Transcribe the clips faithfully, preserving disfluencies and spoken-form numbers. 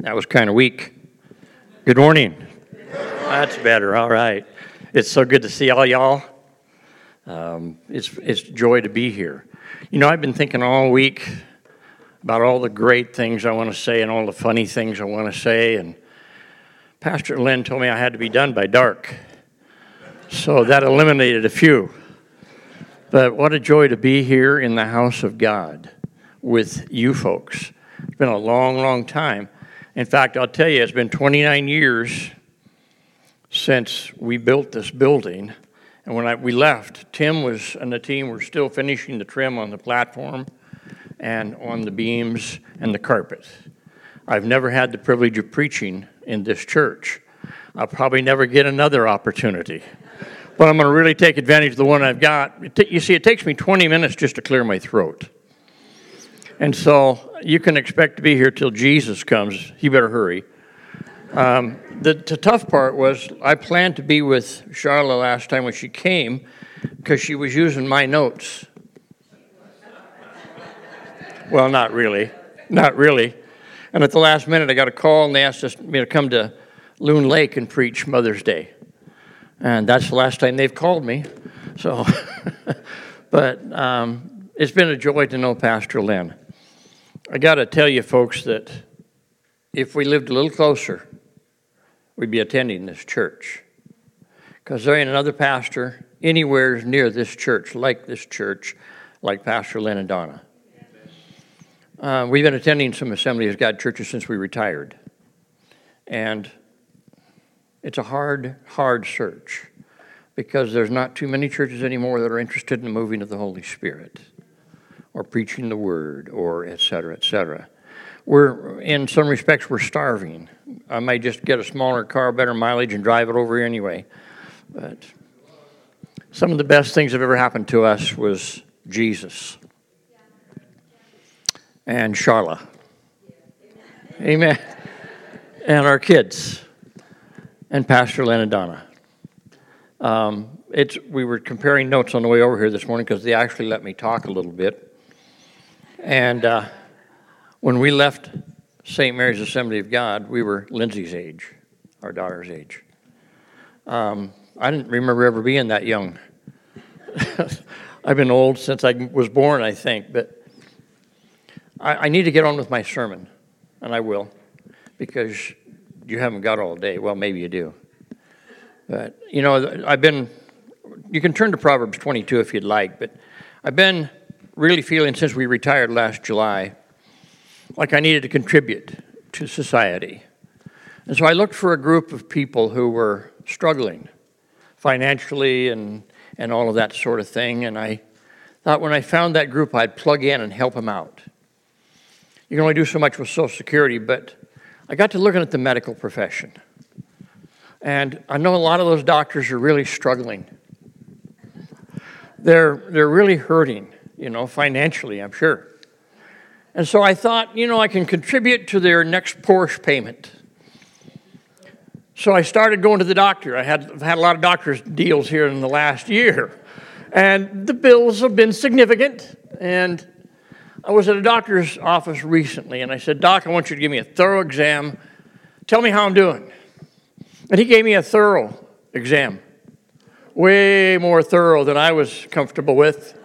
That was kind of weak. Good morning. That's better. All right. It's so good to see all y'all. Um, it's it's joy to be here. You know, I've been thinking all week about all the great things I want to say and all the funny things I want to say. And Pastor Lynn told me I had to be done by dark. So that eliminated a few. But what a joy to be here in the house of God with you folks. It's been a long, long time. In fact, I'll tell you, it's been twenty-nine years since we built this building. And when I, we left, Tim was and the team were still finishing the trim on the platform and on the beams and the carpet. I've never had the privilege of preaching in this church. I'll probably never get another opportunity. But I'm going to really take advantage of the one I've got. You see, it takes me twenty minutes just to clear my throat. And so you can expect to be here till Jesus comes. You better hurry. Um, the, the tough part was I planned to be with Charla last time when she came because she was using my notes. Well, not really. Not really. And at the last minute, I got a call, and they asked us, me to come to Loon Lake and preach Mother's Day. And that's the last time they've called me. So, but um, it's been a joy to know Pastor Lynn. I got to tell you, folks, that if we lived a little closer, we'd be attending this church. Because there ain't another pastor anywhere near this church, like this church, like Pastor Lynn and Donna. Uh, we've been attending some Assembly of God churches since we retired. And it's a hard, hard search because there's not too many churches anymore that are interested in the moving of the Holy Spirit or preaching the Word or et cetera, et cetera. We're, in some respects, we're starving. I might just get a smaller car, better mileage, and drive it over here anyway. But some of the best things that have ever happened to us was Jesus and Charla. Amen. And our kids. And Pastor Lynn and Donna. Um, it's, we were comparing notes on the way over here this morning because they actually let me talk a little bit. And uh, when we left Saint Mary's Assembly of God, we were Lindsay's age, our daughter's age. Um, I didn't remember ever being that young. I've been old since I was born, I think. But I, I need to get on with my sermon, and I will, because you haven't got all day. Well, maybe you do. But, you know, I've been, you can turn to Proverbs twenty-two if you'd like, but I've been really feeling since we retired last July like I needed to contribute to society. And so I looked for a group of people who were struggling financially and, and all of that sort of thing, and I thought when I found that group, I'd plug in and help them out. You can only do so much with Social Security, but I got to looking at the medical profession. And I know a lot of those doctors are really struggling. They're they're really hurting, you know, financially, I'm sure. And so I thought, you know, I can contribute to their next Porsche payment. So I started going to the doctor. I had I've had a lot of doctor's deals here in the last year. And the bills have been significant. And I was at a doctor's office recently, and I said, Doc, I want you to give me a thorough exam. Tell me how I'm doing. And he gave me a thorough exam, way more thorough than I was comfortable with.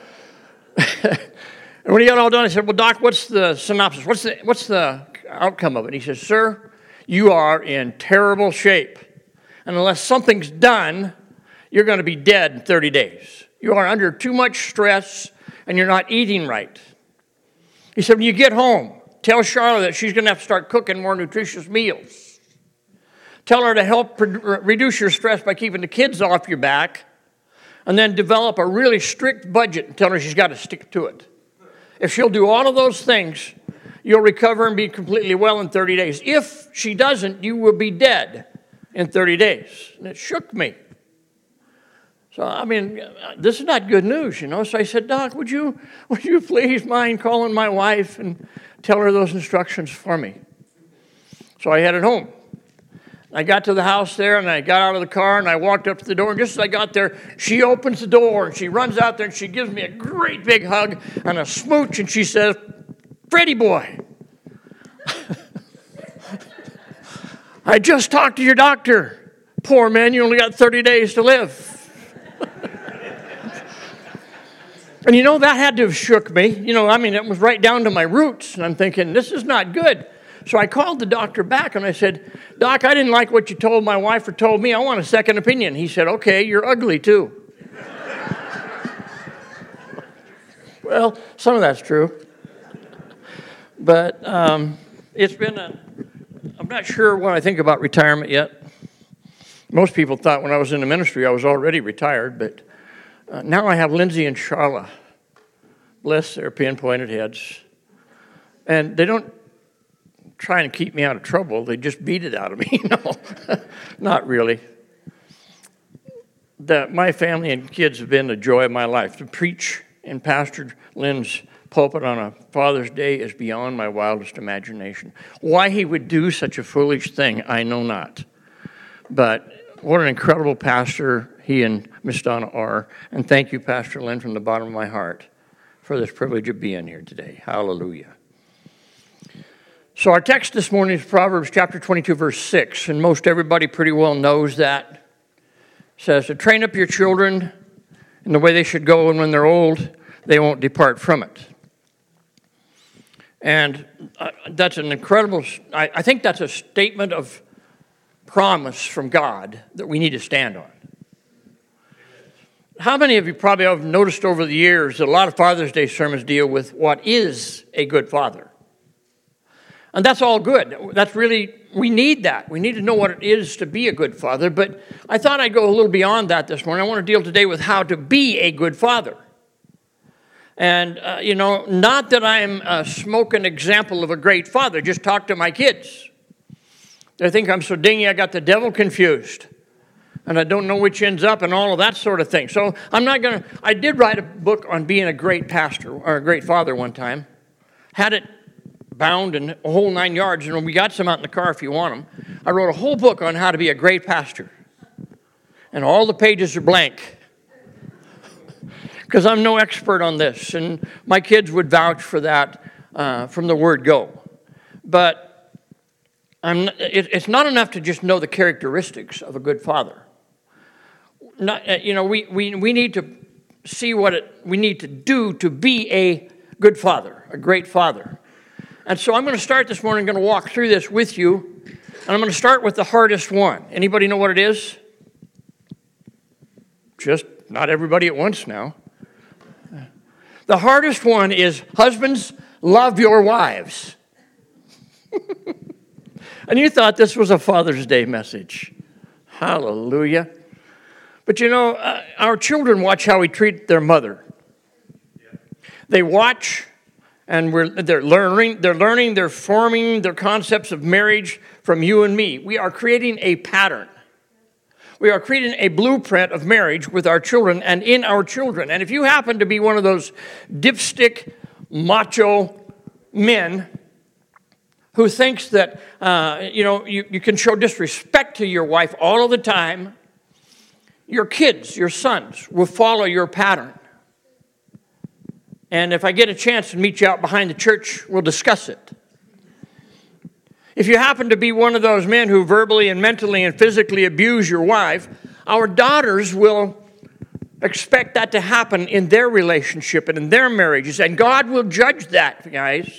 And when he got all done, I said, well, Doc, what's the synopsis? What's the, what's the outcome of it? And he says, sir, you are in terrible shape. And unless something's done, you're going to be dead in thirty days. You are under too much stress, and you're not eating right. He said, when you get home, tell Charlotte that she's going to have to start cooking more nutritious meals. Tell her to help re- reduce your stress by keeping the kids off your back, and then develop a really strict budget and tell her she's got to stick to it. If she'll do all of those things, you'll recover and be completely well in thirty days. If she doesn't, you will be dead in thirty days. And it shook me. So, I mean, this is not good news, you know. So I said, Doc, would you, would you please mind calling my wife and tell her those instructions for me? So I headed home. I got to the house there, and I got out of the car, and I walked up to the door. And just as I got there, she opens the door, and she runs out there, and she gives me a great big hug and a smooch, and she says, Freddie boy. I just talked to your doctor. Poor man, you only got thirty days to live. And you know, that had to have shook me. You know, I mean, it was right down to my roots. And I'm thinking, this is not good. So I called the doctor back and I said, Doc, I didn't like what you told my wife or told me. I want a second opinion. He said, okay, you're ugly too. Well, some of that's true. But um, it's been a, I'm not sure what I think about retirement yet. Most people thought when I was in the ministry I was already retired, but uh, now I have Lindsay and Charla. Bless their pinpointed heads. And they don't try and keep me out of trouble. They just beat it out of me. No, not really. The, my family and kids have been the joy of my life. To preach in Pastor Lynn's pulpit on a Father's Day is beyond my wildest imagination. Why he would do such a foolish thing, I know not. But what an incredible pastor he and Miss Donna are. And thank you, Pastor Lynn, from the bottom of my heart for this privilege of being here today. Hallelujah. So our text this morning is Proverbs chapter twenty-two, verse six. And most everybody pretty well knows that. It says, to train up your children in the way they should go, and when they're old, they won't depart from it. And uh, that's an incredible, I, I think that's a statement of promise from God that we need to stand on. How many of you probably have noticed over the years that a lot of Father's Day sermons deal with what is a good father? And that's all good. That's really, we need that. We need to know what it is to be a good father. But I thought I'd go a little beyond that this morning. I want to deal today with how to be a good father. And, uh, you know, not that I'm a smoking example of a great father. Just talk to my kids. They think I'm so dingy I got the devil confused. And I don't know which ends up and all of that sort of thing. So I'm not going to, I did write a book on being a great pastor or a great father one time. Had it bound and a whole nine yards. And we got some out in the car if you want them. I wrote a whole book on how to be a great pastor. And all the pages are blank. Because I'm no expert on this. And my kids would vouch for that uh, from the word go. But I'm, it, it's not enough to just know the characteristics of a good father. Not, you know, we, we, we need to see what it, we need to do to be a good father, a great father. And so I'm going to start this morning, I'm going to walk through this with you. And I'm going to start with the hardest one. Anybody know what it is? Just not everybody at once now. The hardest one is, husbands, love your wives. And you thought this was a Father's Day message. Hallelujah. But you know, uh, our children watch how we treat their mother. They watch, and we're, they're learning, they're learning, they're forming their concepts of marriage from you and me. We are creating a pattern. We are creating a blueprint of marriage with our children and in our children. And if you happen to be one of those dipstick, macho men who thinks that, uh, you know, you, you can show disrespect to your wife all of the time, your kids, your sons, will follow your pattern. And if I get a chance to meet you out behind the church, we'll discuss it. If you happen to be one of those men who verbally and mentally and physically abuse your wife, our daughters will expect that to happen in their relationship and in their marriages, and God will judge that, guys.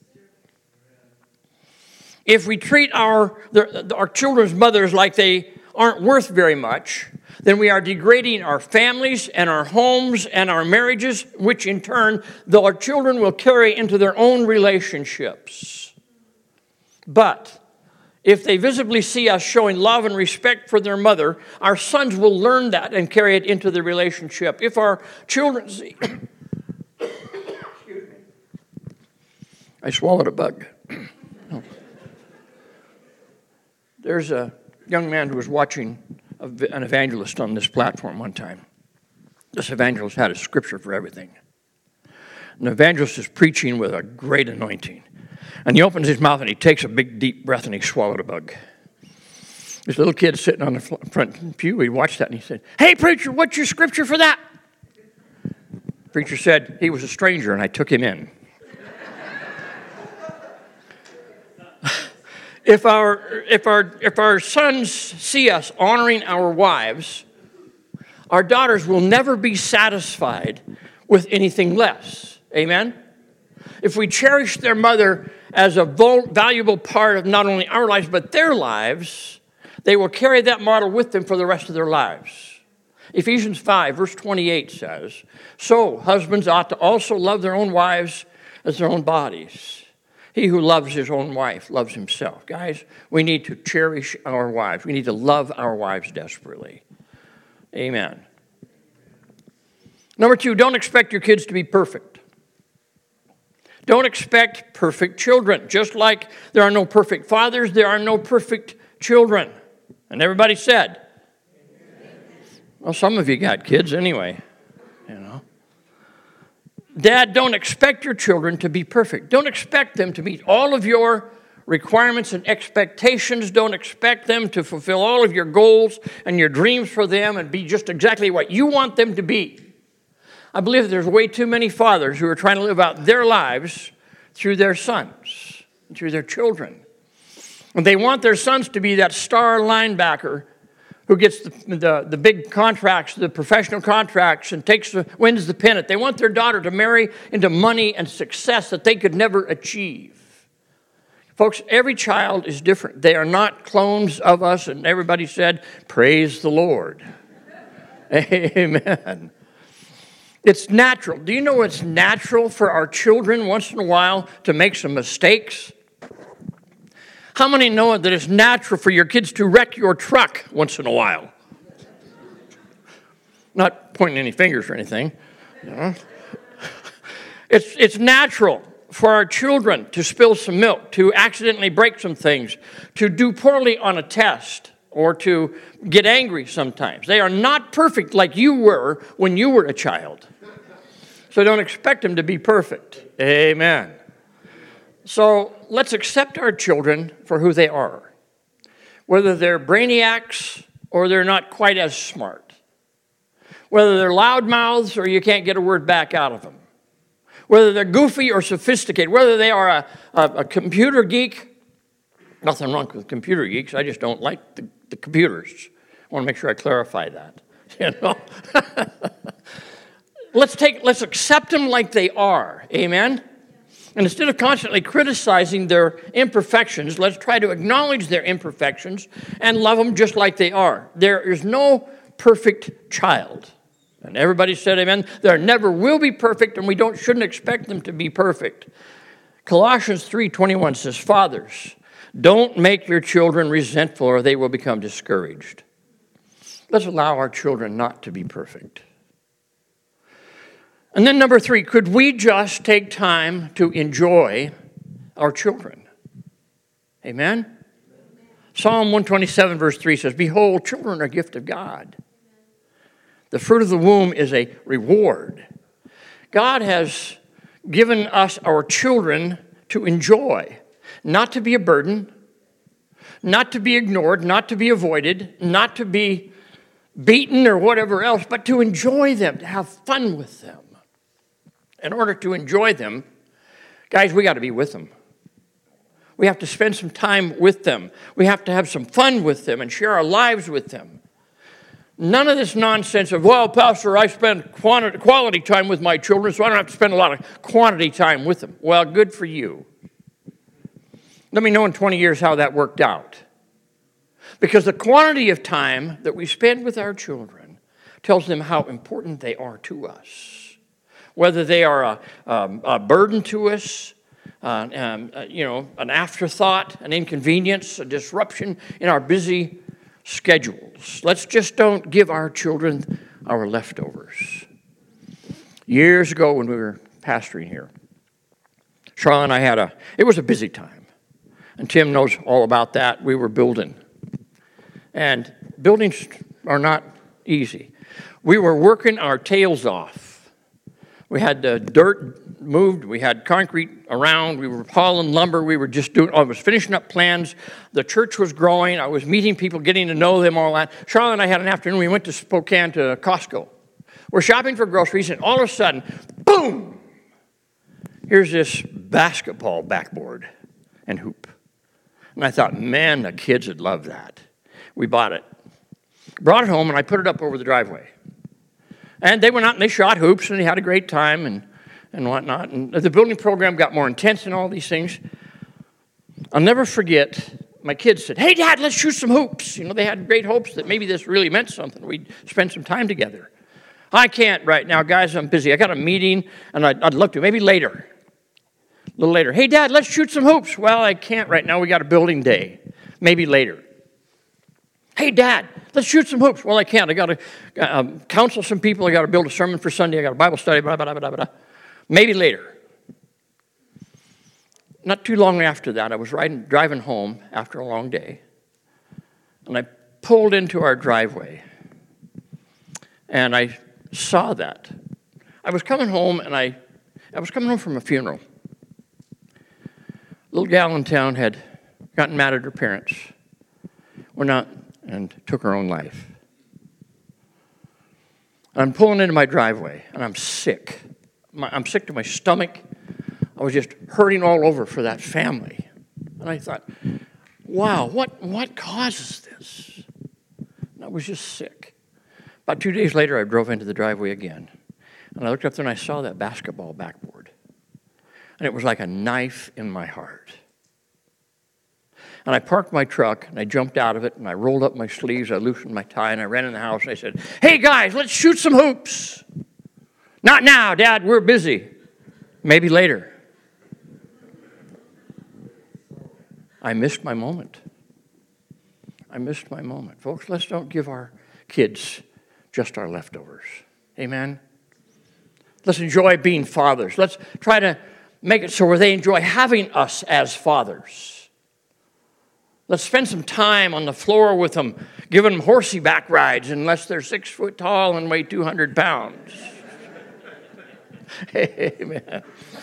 If we treat our, our children's mothers like they aren't worth very much, then we are degrading our families and our homes and our marriages, which in turn, our children will carry into their own relationships. But if they visibly see us showing love and respect for their mother, our sons will learn that and carry it into the relationship. If our children see... Excuse me. I swallowed a bug. There's a young man who was watching an evangelist on this platform one time. This evangelist had a scripture for everything. And the evangelist is preaching with a great anointing. And he opens his mouth and he takes a big, deep breath and he swallowed a bug. This little kid sitting on the front pew, he watched that and he said, "Hey, preacher, what's your scripture for that?" The preacher said, "He was a stranger and I took him in." If our, if our, if our sons see us honoring our wives, our daughters will never be satisfied with anything less. Amen? If we cherish their mother as a valuable part of not only our lives, but their lives, they will carry that model with them for the rest of their lives. Ephesians five, verse twenty-eight says, "So husbands ought to also love their own wives as their own bodies. He who loves his own wife loves himself." Guys, we need to cherish our wives. We need to love our wives desperately. Amen. Number two, don't expect your kids to be perfect. Don't expect perfect children. Just like there are no perfect fathers, there are no perfect children. And everybody said, well, some of you got kids anyway, you know. Dad, don't expect your children to be perfect. Don't expect them to meet all of your requirements and expectations. Don't expect them to fulfill all of your goals and your dreams for them and be just exactly what you want them to be. I believe that there's way too many fathers who are trying to live out their lives through their sons, through their children. And they want their sons to be that star linebacker who gets the, the, the big contracts, the professional contracts, and takes the, wins the pennant. They want their daughter to marry into money and success that they could never achieve. Folks, every child is different. They are not clones of us, and everybody said, praise the Lord. Amen. It's natural. Do you know it's natural for our children once in a while to make some mistakes? How many know that it's natural for your kids to wreck your truck once in a while? Not pointing any fingers or anything. You know? It's, it's natural for our children to spill some milk, to accidentally break some things, to do poorly on a test, or to get angry sometimes. They are not perfect like you were when you were a child. So don't expect them to be perfect. Amen. So let's accept our children for who they are, whether they're brainiacs or they're not quite as smart, whether they're loudmouths or you can't get a word back out of them, whether they're goofy or sophisticated, whether they are a, a, a computer geek. Nothing wrong with computer geeks. I just don't like the, the computers. I want to make sure I clarify that. You know? let's take, let's accept them like they are. Amen? And instead of constantly criticizing their imperfections, let's try to acknowledge their imperfections and love them just like they are. There is no perfect child. And everybody said amen. There never will be perfect, and we don't shouldn't expect them to be perfect. Colossians three twenty-one says, "Fathers, don't make your children resentful or they will become discouraged." Let's allow our children not to be perfect. And then number three, could we just take time to enjoy our children? Amen? Psalm one twenty-seven verse three says, "Behold, children are a gift of God. The fruit of the womb is a reward." God has given us our children to enjoy, not to be a burden, not to be ignored, not to be avoided, not to be beaten or whatever else, but to enjoy them, to have fun with them. In order to enjoy them, guys, we got to be with them. We have to spend some time with them. We have to have some fun with them and share our lives with them. None of this nonsense of, well, Pastor, I spend quantity, quality time with my children, so I don't have to spend a lot of quantity time with them. Well, good for you. Let me know in twenty years how that worked out. Because the quantity of time that we spend with our children tells them how important they are to us. Whether they are a, um, a burden to us, uh, um, uh, you know, an afterthought, an inconvenience, a disruption in our busy schedules. Let's just don't give our children our leftovers. Years ago when we were pastoring here, Charlotte and I had a, it was a busy time. And Tim knows all about that. We were building. And buildings are not easy. We were working our tails off. We had the dirt moved. We had concrete around. We were hauling lumber. We were just doing, I was finishing up plans. The church was growing. I was meeting people, getting to know them, all that. Charlotte and I had an afternoon. We went to Spokane to Costco. We're shopping for groceries, and all of a sudden, boom! Here's this basketball backboard and hoop. And I thought, man, the kids would love that. We bought it. Brought it home, and I put it up over the driveway. And they went out and they shot hoops, and they had a great time and, and whatnot. And the building program got more intense and all these things. I'll never forget, my kids said, hey, Dad, let's shoot some hoops. You know, they had great hopes that maybe this really meant something. We'd spend some time together. I can't right now, guys. I'm busy. I got a meeting, and I'd, I'd love to. Maybe later. A little later. Hey, Dad, let's shoot some hoops. Well, I can't right now. We got a building day. Maybe later. Hey, Dad, let's shoot some hoops. Well, I can't. I got to um, counsel some people. I got to build a sermon for Sunday. I got a Bible study. Blah, blah, blah, blah, blah. Maybe later. Not too long after that, I was riding, driving home after a long day, and I pulled into our driveway, and I saw that. I was coming home, and I, I was coming home from a funeral. A little gal in town had gotten mad at her parents. We're not, and took her own life. I'm pulling into my driveway, and I'm sick. My, I'm sick to my stomach. I was just hurting all over for that family. And I thought, wow, what, what causes this? And I was just sick. About two days later, I drove into the driveway again. And I looked up there and I saw that basketball backboard. And it was like a knife in my heart. And I parked my truck, and I jumped out of it, and I rolled up my sleeves, I loosened my tie, and I ran in the house, and I said, hey, guys, let's shoot some hoops. Not now, Dad, we're busy. Maybe later. I missed my moment. I missed my moment. Folks, let's don't give our kids just our leftovers. Amen? Let's enjoy being fathers. Let's try to make it so where they enjoy having us as fathers. Let's spend some time on the floor with them, giving them horsey back rides unless they're six foot tall and weigh two hundred pounds. Amen.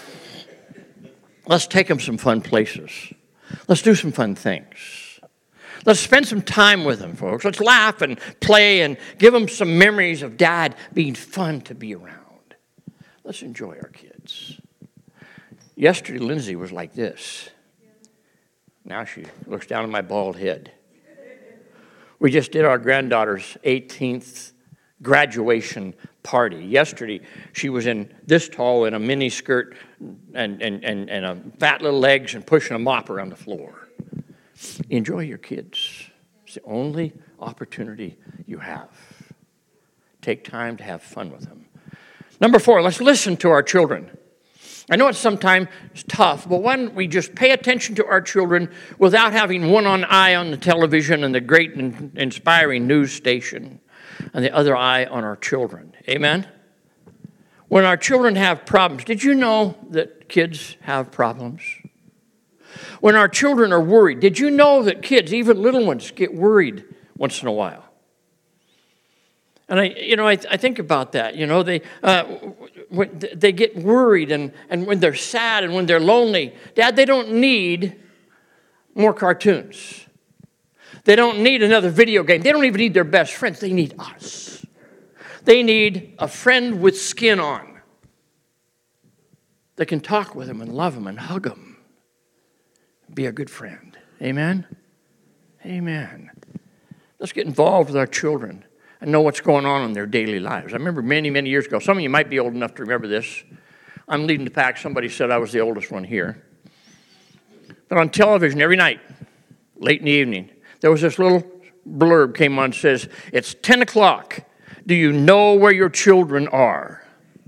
Let's take them some fun places. Let's do some fun things. Let's spend some time with them, folks. Let's laugh and play and give them some memories of Dad being fun to be around. Let's enjoy our kids. Yesterday, Lindsay was like this. Now she looks down at my bald head. We just did our granddaughter's eighteenth graduation party. Yesterday, she was in this tall in a mini skirt and, and, and, and a fat little legs and pushing a mop around the floor. Enjoy your kids. It's the only opportunity you have. Take time to have fun with them. Number four, let's listen to our children. I know it's sometimes tough, but when we just pay attention to our children without having one eye on the television and the great and inspiring news station, and the other eye on our children. Amen? When our children have problems, did you know that kids have problems? When our children are worried, did you know that kids, even little ones, get worried once in a while? And I, you know, I, I think about that. You know, they uh, when they get worried, and, and when they're sad and when they're lonely, Dad, they don't need more cartoons. They don't need another video game. They don't even need their best friends. They need us. They need a friend with skin on that can talk with them and love them and hug them. Be a good friend. Amen? Amen. Let's get involved with our children and know what's going on in their daily lives. I remember many, many years ago, some of you might be old enough to remember this. I'm leading the pack. Somebody said I was the oldest one here. But on television every night, late in the evening, there was this little blurb came on and says, it's ten o'clock. Do you know where your children are?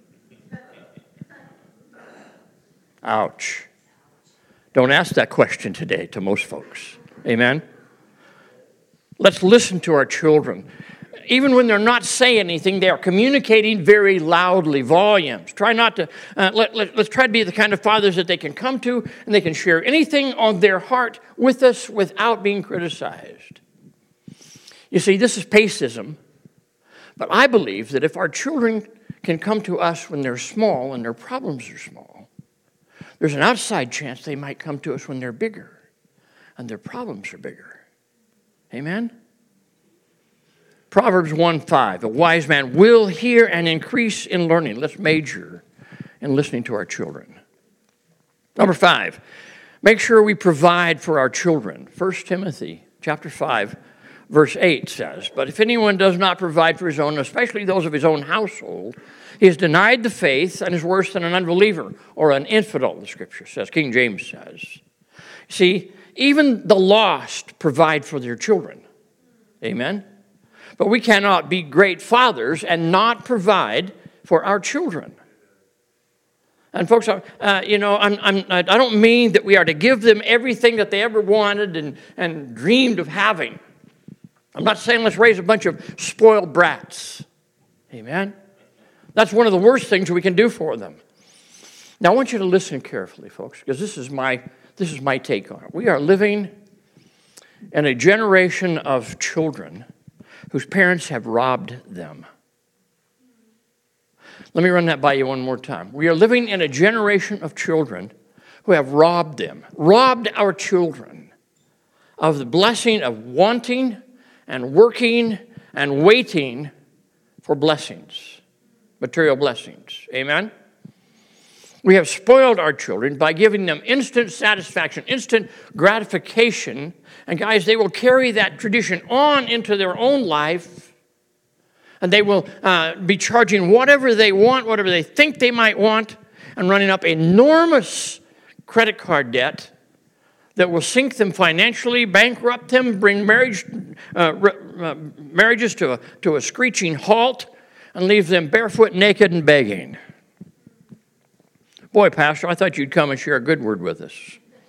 Ouch. Don't ask that question today to most folks. Amen? Let's listen to our children. Even when they're not saying anything, they are communicating very loudly, volumes. Try not to, uh, let, let, let's try to be the kind of fathers that they can come to and they can share anything on their heart with us without being criticized. You see, this is pacism, but I believe that if our children can come to us when they're small and their problems are small, there's an outside chance they might come to us when they're bigger and their problems are bigger. Amen? Proverbs one five, a wise man will hear and increase in learning. Let's major in listening to our children. Number five, Make sure we provide for our children. First Timothy chapter five, verse eight says, "But if anyone does not provide for his own, especially those of his own household, he has denied the faith and is worse than an unbeliever or an infidel," the Scripture says. King James says. See, even the lost provide for their children. Amen? But we cannot be great fathers and not provide for our children. And folks, uh, you know, I'm, I'm, I don't mean that we are to give them everything that they ever wanted and, and dreamed of having. I'm not saying let's raise a bunch of spoiled brats. Amen? That's one of the worst things we can do for them. Now, I want you to listen carefully, folks, because this is my, this is my take on it. We are living in a generation of children whose parents have robbed them. Let me run that by you one more time. We are living in a generation of children who have robbed them, robbed our children of the blessing of wanting and working and waiting for blessings, material blessings. Amen? We have spoiled our children by giving them instant satisfaction, instant gratification. And guys, they will carry that tradition on into their own life. And they will uh, be charging whatever they want, whatever they think they might want, and running up enormous credit card debt that will sink them financially, bankrupt them, bring marriage, uh, uh, marriages to a, to a screeching halt, and leave them barefoot, naked, and begging. Boy, Pastor, I thought you'd come and share a good word with us.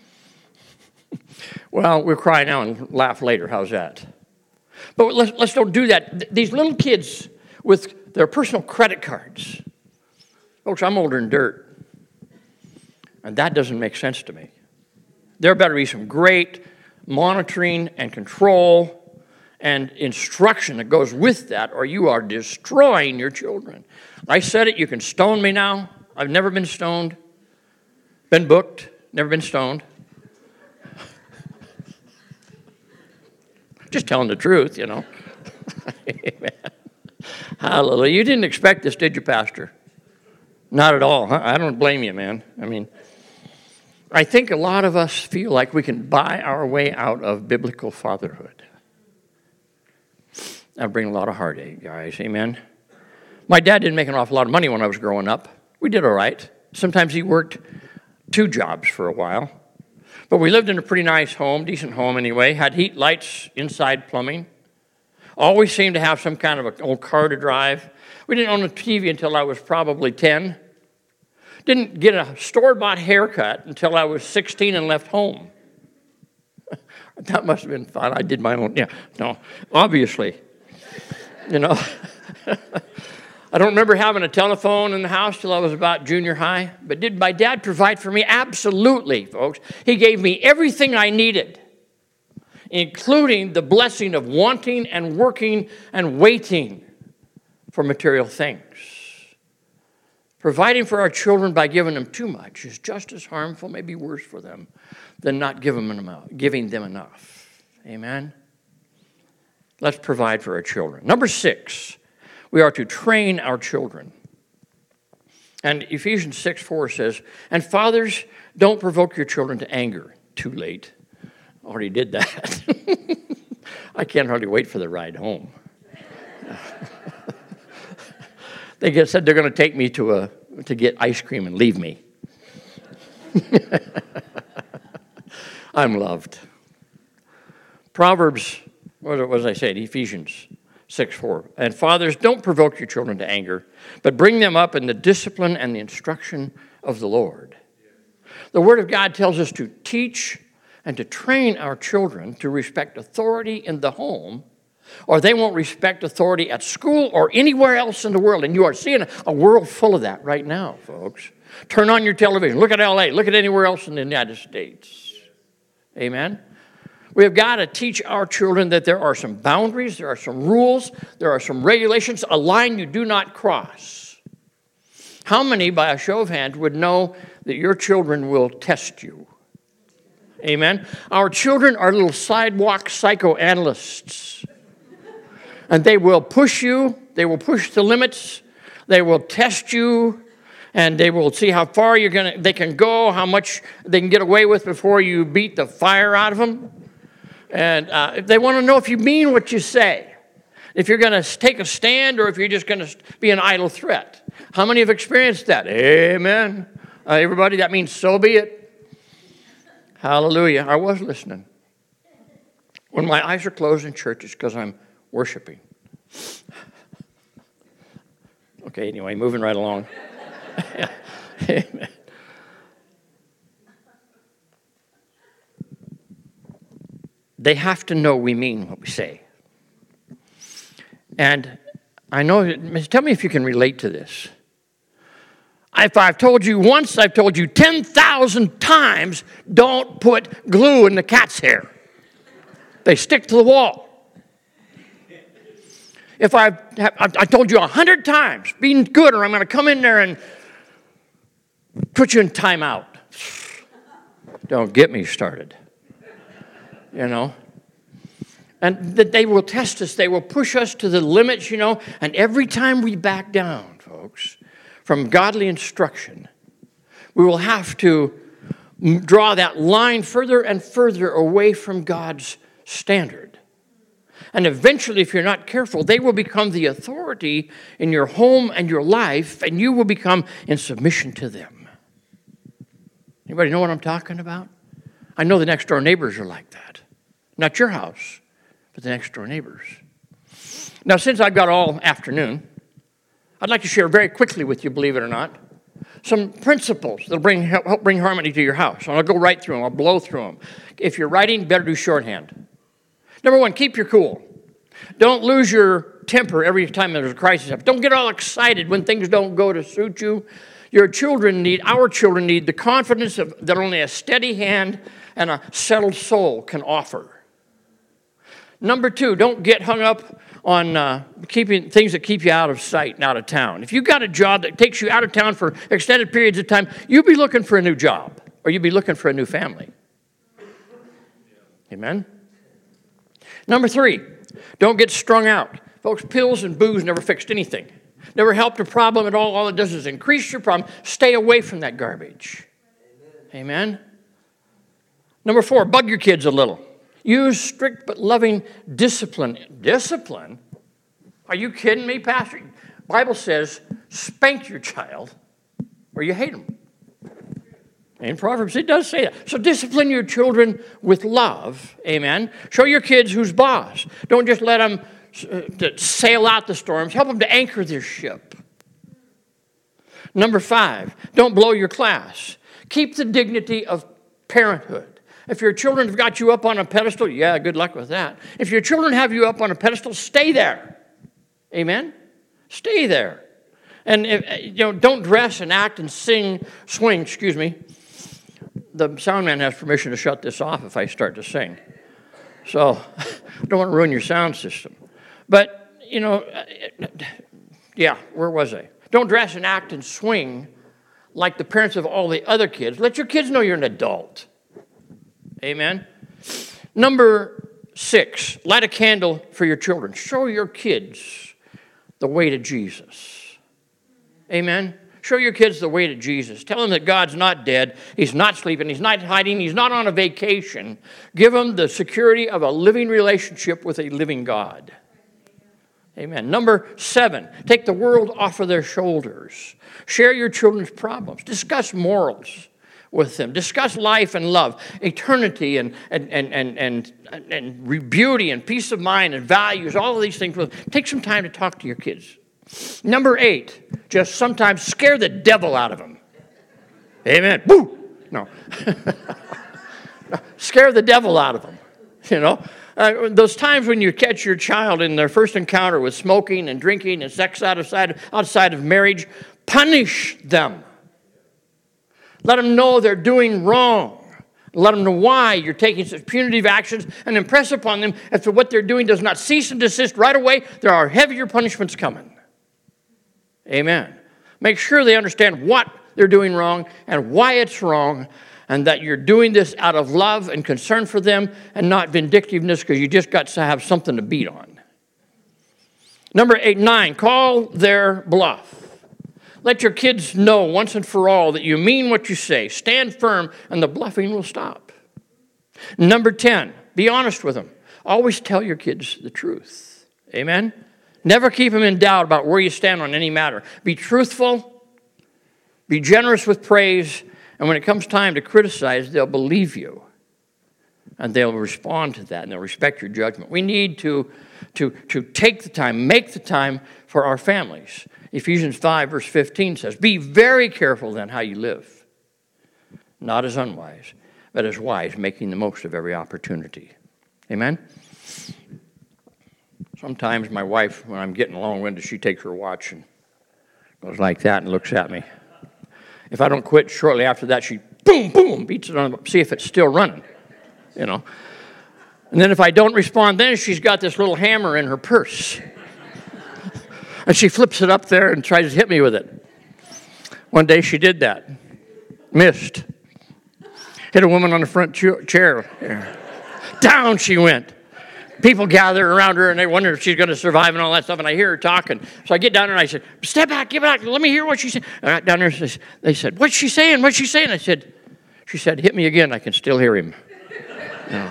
Well, we'll cry now and laugh later. How's that? But let's, let's don't do that. These little kids with their personal credit cards. Folks, I'm older than dirt. And that doesn't make sense to me. There better be some great monitoring and control and instruction that goes with that, or you are destroying your children. I said it, you can stone me now. I've never been stoned. Been booked, never been stoned. Just telling the truth, you know. Amen. Hallelujah. You didn't expect this, did you, Pastor? Not at all. I don't blame you, man. I mean, I think a lot of us feel like we can buy our way out of biblical fatherhood. That brings a lot of heartache, guys. Amen. My dad didn't make an awful lot of money when I was growing up. We did all right. Sometimes he worked two jobs for a while. But we lived in a pretty nice home, decent home anyway, had heat, lights, inside plumbing. Always seemed to have some kind of an old car to drive. We didn't own a T V until I was probably ten. Didn't get a store-bought haircut until I was sixteen and left home. That must have been fun. I did my own, yeah, no, obviously. You know, I don't remember having a telephone in the house till I was about junior high. But did my dad provide for me? Absolutely, folks. He gave me everything I needed, including the blessing of wanting and working and waiting for material things. Providing for our children by giving them too much is just as harmful, maybe worse for them, than not giving them enough, giving them enough. Amen? Let's provide for our children. Number six. We are to train our children. And Ephesians six four says, "And fathers, don't provoke your children to anger." Too late. Already did that. I can't hardly wait for the ride home. They get, said they're going to take me to a to get ice cream and leave me. I'm loved. Proverbs, what was I saying? Ephesians six four. "And fathers, don't provoke your children to anger, but bring them up in the discipline and the instruction of the Lord." The Word of God tells us to teach and to train our children to respect authority in the home, or they won't respect authority at school or anywhere else in the world. And you are seeing a world full of that right now, folks. Turn on your television. Look at L A. Look at anywhere else in the United States. Amen? We have got to teach our children that there are some boundaries, there are some rules, there are some regulations, a line you do not cross. How many, by a show of hands, would know that your children will test you? Amen? Our children are little sidewalk psychoanalysts. And they will push you, they will push the limits, they will test you, And they will see how far you're gonna, they can go, how much they can get away with before you beat the fire out of them. And uh, they want to know if you mean what you say, if you're going to take a stand or if you're just going to be an idle threat. How many have experienced that? Amen. Uh, everybody, that means so be it. Hallelujah. I was listening. When my eyes are closed in church, it's because I'm worshiping. Okay, anyway, moving right along. Amen. They have to know we mean what we say. And I know, tell me if you can relate to this. If I've told you once, I've told you ten thousand times, don't put glue in the cat's hair. They stick to the wall. If I've, I told you a hundred times, be good or I'm going to come in there and put you in timeout. Don't get me started. You know? And that they will test us. They will push us to the limits, you know. And every time we back down, folks, from godly instruction, we will have to draw that line further and further away from God's standard. And eventually, if you're not careful, they will become the authority in your home and your life, and you will become in submission to them. Anybody know what I'm talking about? I know the next door neighbors are like that. Not your house, but the next door neighbors. Now, since I've got all afternoon, I'd like to share very quickly with you, believe it or not, some principles that'll bring, help bring harmony to your house. And I'll go right through them. I'll blow through them. If you're writing, better do shorthand. Number one, keep your cool. Don't lose your temper every time there's a crisis. Don't get all excited when things don't go to suit you. Your children need, our children need the confidence of, that only a steady hand and a settled soul can offer. Number two, don't get hung up on uh, keeping things that keep you out of sight and out of town. If you've got a job that takes you out of town for extended periods of time, you'll be looking for a new job, or you'll be looking for a new family. Amen? Number three, don't get strung out. Folks, pills and booze never fixed anything. Never helped a problem at all. All it does is increase your problem. Stay away from that garbage. Amen? Amen? Number four, bug your kids a little. Use strict but loving discipline. Discipline? Are you kidding me, Pastor? The Bible says, spank your child or you hate them. In Proverbs, it does say that. So discipline your children with love. Amen. Show your kids who's boss. Don't just let them uh, sail out the storms. Help them to anchor their ship. Number five, don't blow your class. Keep the dignity of parenthood. If your children have got you up on a pedestal, yeah, good luck with that. If your children have you up on a pedestal, stay there. Amen? Stay there. And if, you know, don't dress and act and sing, swing, excuse me. The sound man has permission to shut this off if I start to sing. So I don't want to ruin your sound system. But, you know, yeah, where was I? Don't dress and act and swing like the parents of all the other kids. Let your kids know you're an adult. Amen? Number six, light a candle for your children. Show your kids the way to Jesus. Amen? Show your kids the way to Jesus. Tell them that God's not dead. He's not sleeping. He's not hiding. He's not on a vacation. Give them the security of a living relationship with a living God. Amen. Number seven, take the world off of their shoulders. Share your children's problems. Discuss morals with them. Discuss life and love, eternity and, and, and, and, and, and beauty and peace of mind and values, all of these things. Take some time to talk to your kids. Number eight, just sometimes scare the devil out of them. Amen. Woo! No. Scare the devil out of them. You know, uh, those times when you catch your child in their first encounter with smoking and drinking and sex outside, outside of marriage, punish them. Let them know they're doing wrong. Let them know why you're taking such punitive actions and impress upon them if what they're doing does not cease and desist right away, there are heavier punishments coming. Amen. Make sure they understand what they're doing wrong and why it's wrong, and that you're doing this out of love and concern for them and not vindictiveness because you just got to have something to beat on. Number eight, nine, call their bluff. Let your kids know once and for all that you mean what you say. Stand firm, and the bluffing will stop. Number ten, be honest with them. Always tell your kids the truth. Amen? Never keep them in doubt about where you stand on any matter. Be truthful. Be generous with praise. And when it comes time to criticize, they'll believe you. And they'll respond to that, and they'll respect your judgment. We need to, to, to take the time, make the time for our families. Ephesians five, verse fifteen says, be very careful then how you live, not as unwise, but as wise, making the most of every opportunity. Amen? Sometimes my wife, when I'm getting long-winded, she takes her watch and goes like that and looks at me. If I don't quit shortly after that, she boom, boom, beats it on the, see if it's still running, you know. And then if I don't respond, then she's got this little hammer in her purse. And she flips it up there and tries to hit me with it. One day she did that. Missed. Hit a woman on the front chair. Down she went. People gather around her and they wonder if she's going to survive and all that stuff. And I hear her talking. So I get down there and I said, step back, get back. Let me hear what she said. And I got down there and they said, what's she saying? What's she saying? I said, she said, hit me again. I can still hear him. You know.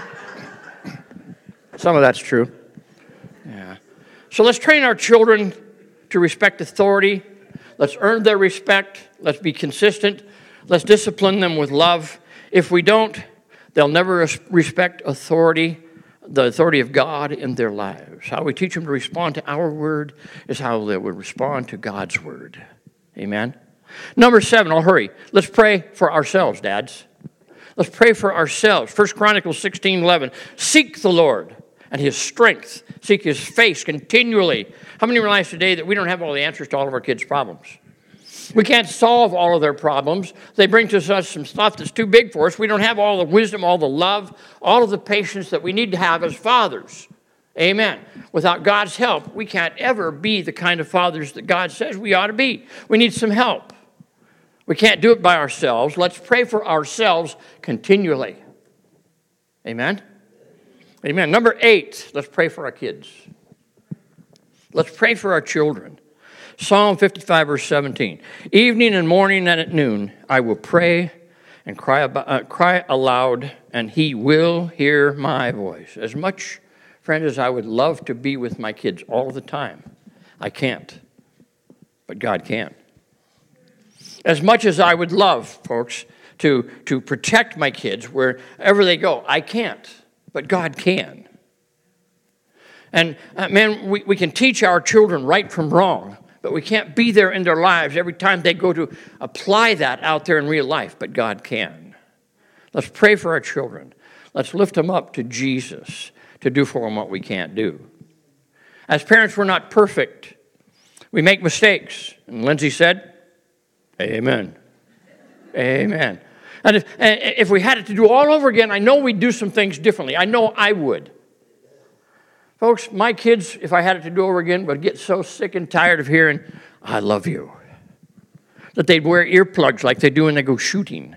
Some of that's true. Yeah. So let's train our children to respect authority. Let's earn their respect. Let's be consistent. Let's discipline them with love. If we don't, they'll never respect authority, the authority of God in their lives. How we teach them to respond to our word is how they would respond to God's word. Amen? Number seven, I'll hurry. Let's pray for ourselves, dads. Let's pray for ourselves. First Chronicles sixteen eleven. Seek the Lord and his strength. Seek his face continually. How many realize today that we don't have all the answers to all of our kids' problems? We can't solve all of their problems. They bring to us some stuff that's too big for us. We don't have all the wisdom, all the love, all of the patience that we need to have as fathers. Amen. Without God's help, we can't ever be the kind of fathers that God says we ought to be. We need some help. We can't do it by ourselves. Let's pray for ourselves continually. Amen. Amen. Number eight, let's pray for our kids. Let's pray for our children. Psalm fifty-five, verse seventeen. Evening and morning and at noon, I will pray and cry, about, uh, cry aloud, and he will hear my voice. As much, friend, as I would love to be with my kids all the time, I can't. But God can. As much as I would love, folks, to, to protect my kids wherever they go, I can't. But God can. And, uh, man, we, we can teach our children right from wrong, but we can't be there in their lives every time they go to apply that out there in real life, but God can. Let's pray for our children. Let's lift them up to Jesus to do for them what we can't do. As parents, we're not perfect. We make mistakes. And Lindsay said, amen. Amen. And if, if we had it to do all over again, I know we'd do some things differently. I know I would. Folks, my kids, if I had it to do over again, would get so sick and tired of hearing, I love you, that they'd wear earplugs like they do when they go shooting.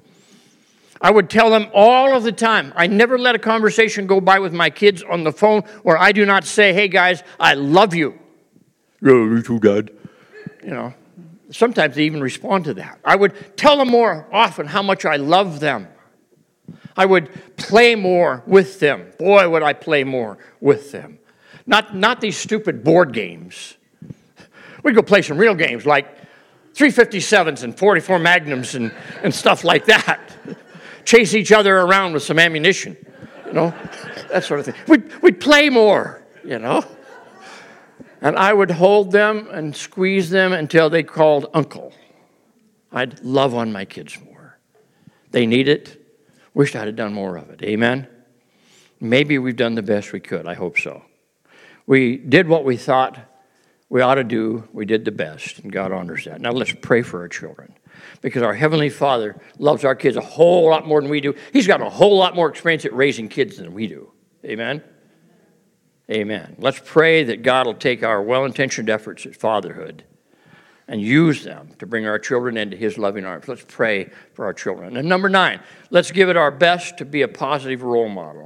I would tell them all of the time. I never let a conversation go by with my kids on the phone where I do not say, hey, guys, I love you. Yeah, me too, Dad. You know, sometimes they even respond to that. I would tell them more often how much I love them. I would play more with them. Boy, would I play more with them. Not, not these stupid board games. We'd go play some real games like three fifty-sevens and forty-four Magnums and, and stuff like that. Chase each other around with some ammunition, you know, that sort of thing. We'd, we'd play more, you know. And I would hold them and squeeze them until they called uncle. I'd love on my kids more. They need it. Wished I'd have done more of it. Amen? Maybe we've done the best we could. I hope so. We did what we thought we ought to do. We did the best, and God honors that. Now let's pray for our children, because our Heavenly Father loves our kids a whole lot more than we do. He's got a whole lot more experience at raising kids than we do. Amen? Amen. Let's pray that God will take our well-intentioned efforts at fatherhood and use them to bring our children into his loving arms. Let's pray for our children. And number nine, let's give it our best to be a positive role model.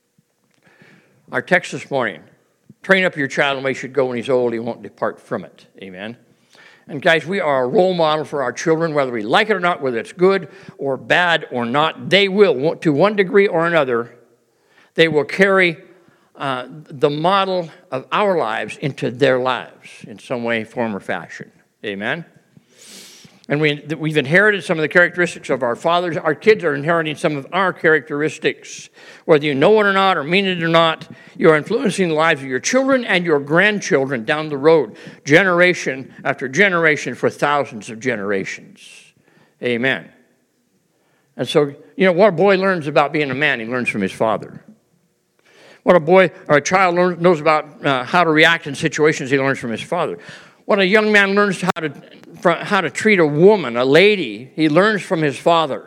Our text this morning, train up your child in the way he should go when he's old, he won't depart from it. Amen. And guys, we are a role model for our children, whether we like it or not, whether it's good or bad or not. They will, to one degree or another, they will carry uh, the model of our lives into their lives in some way, form, or fashion. Amen? And we, we've inherited some of the characteristics of our fathers. Our kids are inheriting some of our characteristics. Whether you know it or not or mean it or not, you are influencing the lives of your children and your grandchildren down the road, generation after generation for thousands of generations. Amen. And so, you know, what a boy learns about being a man, he learns from his father. What a boy or a child learns, knows about uh, how to react in situations, he learns from his father. What a young man learns how to how to treat a woman, a lady, he learns from his father.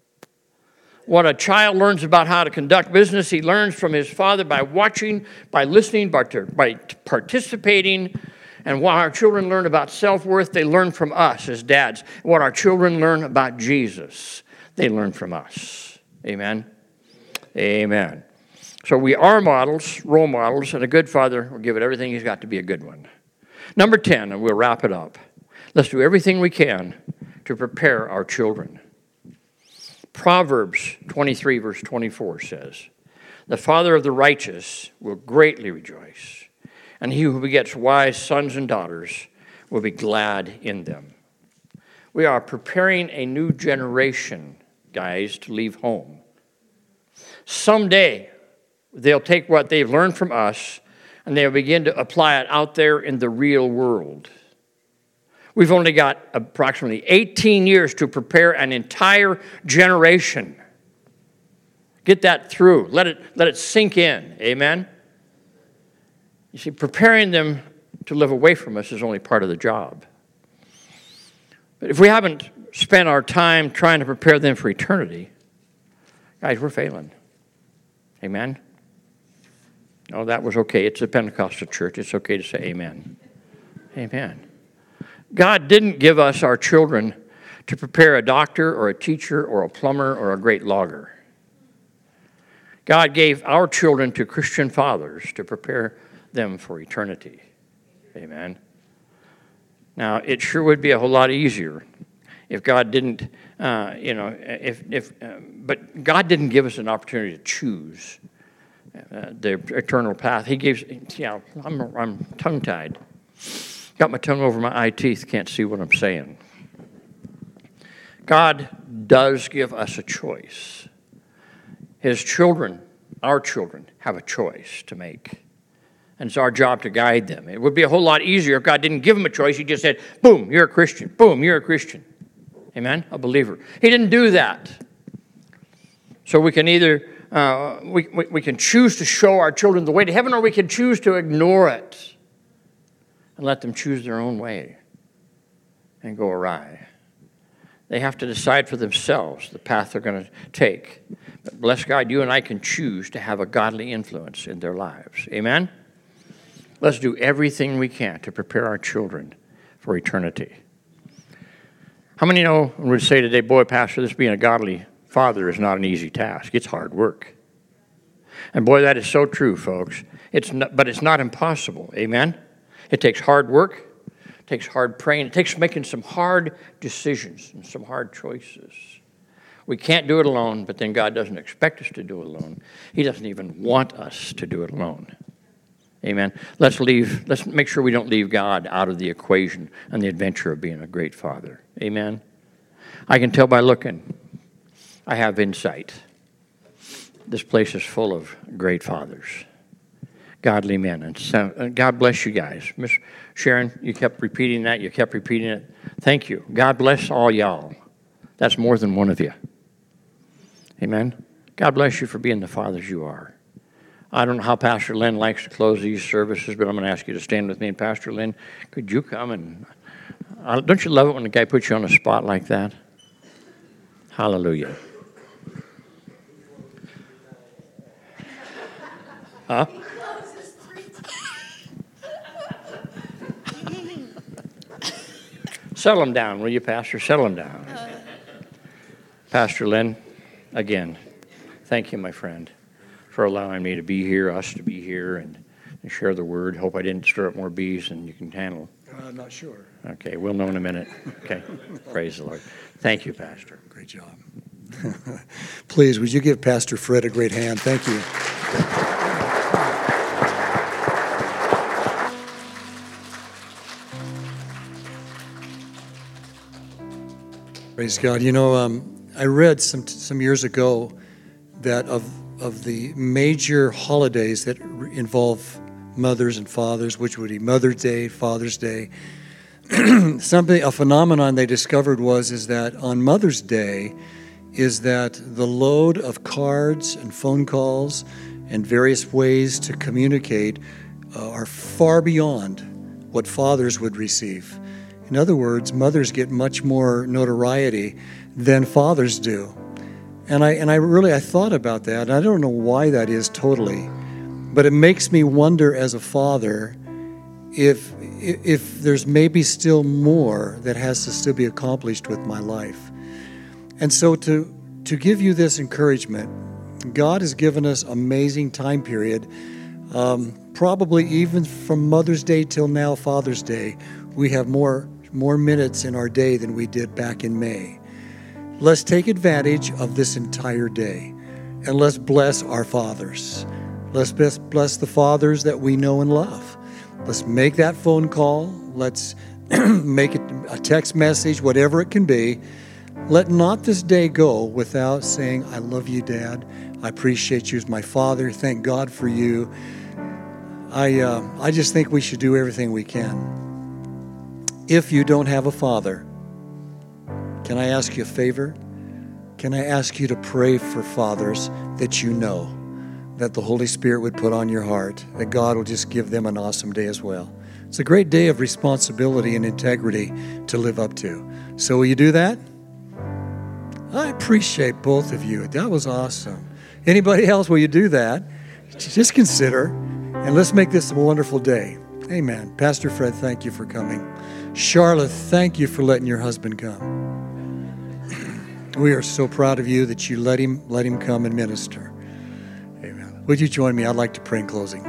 What a child learns about how to conduct business, he learns from his father by watching, by listening, by, by participating. And what our children learn about self-worth, they learn from us as dads. What our children learn about Jesus, they learn from us. Amen? Amen. So we are models, role models, and a good father will give it everything he's got to be a good one. Number ten, and we'll wrap it up. Let's do everything we can to prepare our children. Proverbs twenty-three, verse twenty-four says, "The father of the righteous will greatly rejoice, and he who begets wise sons and daughters will be glad in them." We are preparing a new generation, guys, to leave home. Someday, they'll take what they've learned from us and they'll begin to apply it out there in the real world. We've only got approximately eighteen years to prepare an entire generation. Get that through. Let it, let it sink in. Amen? You see, preparing them to live away from us is only part of the job. But if we haven't spent our time trying to prepare them for eternity, guys, we're failing. Amen? Oh, that was okay. It's a Pentecostal church. It's okay to say amen. Amen. God didn't give us our children to prepare a doctor or a teacher or a plumber or a great logger. God gave our children to Christian fathers to prepare them for eternity. Amen. Now, it sure would be a whole lot easier if God didn't, uh, you know, if, if uh, but God didn't give us an opportunity to choose uh, the eternal path. He gives, yeah, I'm, I'm tongue-tied. Got my tongue over my eye teeth, can't see what I'm saying. God does give us a choice. His children, our children, have a choice to make. And it's our job to guide them. It would be a whole lot easier if God didn't give them a choice. He just said, boom, you're a Christian. Boom, you're a Christian. Amen? A believer. He didn't do that. So we can either, uh, we, we, we can choose to show our children the way to heaven, or we can choose to ignore it and let them choose their own way and go awry. They have to decide for themselves the path they're going to take. But bless God, you and I can choose to have a godly influence in their lives. Amen? Let's do everything we can to prepare our children for eternity. How many know when we say today, boy, Pastor, this being a godly father is not an easy task. It's hard work. And boy, that is so true, folks. It's not, but it's not impossible. Amen? It takes hard work. It takes hard praying. It takes making some hard decisions and some hard choices. We can't do it alone, but then God doesn't expect us to do it alone. He doesn't even want us to do it alone. Amen. Let's leave, let's make sure we don't leave God out of the equation and the adventure of being a great father. Amen. I can tell by looking. I have insight. This place is full of great fathers, godly men. And so, uh, God bless you guys. Miss Sharon, you kept repeating that. You kept repeating it. Thank you. God bless all y'all. That's more than one of you. Amen. God bless you for being the fathers you are. I don't know how Pastor Lynn likes to close these services, but I'm going to ask you to stand with me. And Pastor Lynn, could you come and... Uh, don't you love it when the guy puts you on the spot like that? Hallelujah. Huh? Settle them down, will you, Pastor? Settle them down. Pastor Lynn, again, thank you, my friend, for allowing me to be here, us to be here, and, and share the word. Hope I didn't stir up more bees than you can handle. I'm not sure. Okay, we'll know in a minute. Okay, praise the Lord. Thank you, Pastor. Great job. Please, would you give Pastor Fred a great hand? Thank you. Praise God. You know, um, I read some some years ago that of of the major holidays that re- involve mothers and fathers, which would be Mother's Day, Father's Day, something, a phenomenon they discovered was is that on Mother's Day is that the load of cards and phone calls and various ways to communicate uh, are far beyond what fathers would receive. In other words, mothers get much more notoriety than fathers do. And I and I really I thought about that, and I don't know why that is totally, but it makes me wonder as a father if if there's maybe still more that has to still be accomplished with my life. And so to to give you this encouragement, God has given us amazing time period. Um, probably even from Mother's Day till now, Father's Day, we have more more minutes in our day than we did back in May. Let's take advantage of this entire day, and let's bless our fathers. Let's bless the fathers that we know and love. Let's make that phone call. Let's make it a text message, whatever it can be. Let not this day go without saying, I love you, Dad. I appreciate you as my father. Thank God for you. I uh, I just think we should do everything we can. If you don't have a father, can I ask you a favor? Can I ask you to pray for fathers that you know, that the Holy Spirit would put on your heart, that God will just give them an awesome day as well. It's a great day of responsibility and integrity to live up to. So will you do that? I appreciate both of you. That was awesome. Anybody else, will you do that? Just consider, and let's make this a wonderful day. Amen. Pastor Fred, thank you for coming. Charlotte, thank you for letting your husband come. We are so proud of you that you let him let him come and minister. Amen. Would you join me? I'd like to pray in closing.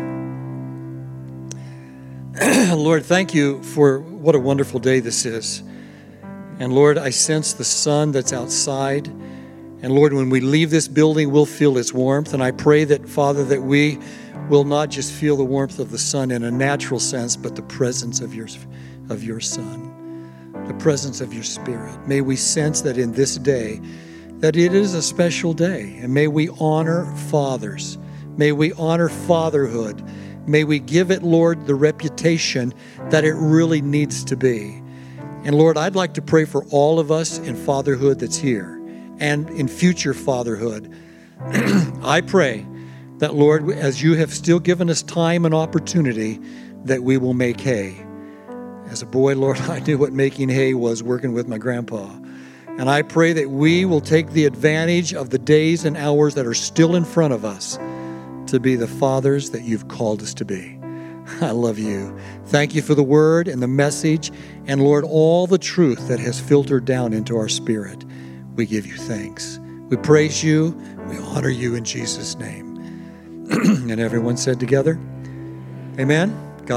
Lord, thank you for what a wonderful day this is. And Lord, I sense the sun that's outside. And Lord, when we leave this building, we'll feel its warmth. And I pray that, Father, that we will not just feel the warmth of the sun in a natural sense, but the presence of your of your Son, the presence of your Spirit. May we sense that in this day, that it is a special day. And may we honor fathers. May we honor fatherhood. May we give it, Lord, the reputation that it really needs to be. And Lord, I'd like to pray for all of us in fatherhood that's here and in future fatherhood. I pray that, Lord, as you have still given us time and opportunity, that we will make hay. As a boy, Lord, I knew what making hay was, working with my grandpa. And I pray that we will take the advantage of the days and hours that are still in front of us to be the fathers that you've called us to be. I love you. Thank you for the word and the message, and Lord, all the truth that has filtered down into our spirit. We give you thanks. We praise you. We honor you in Jesus' name. And everyone said together, amen.